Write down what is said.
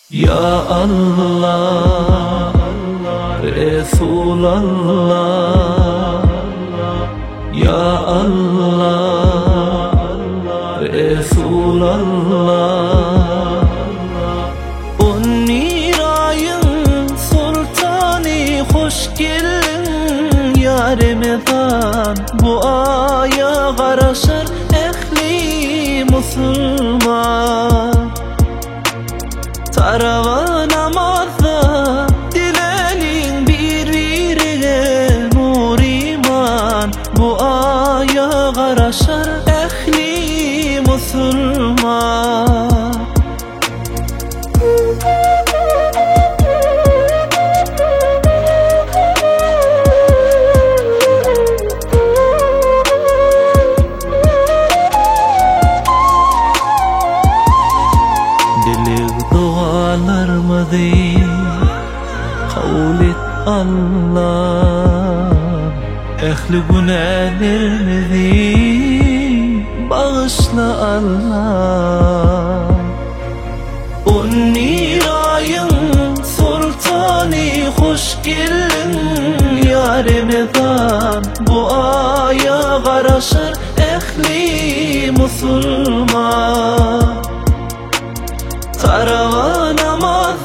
Ya Allah, Resulallah. Ya Allah, Resulallah. On nirayın sultani, hoş geldin ya Ramazan. Bu aya garaşır ehli Müslüman. Taravan namazda dilenin birbirine nur iman. Bu aya garaşır ehli Müslüman. Dualarımızı kabul et Allah. Ehli günahlarımızı bağışla Allah. On nirayın sultani, hoş geldin ya Ramazan. Bu aya garaşır ehli Müslüman. Taravan namaz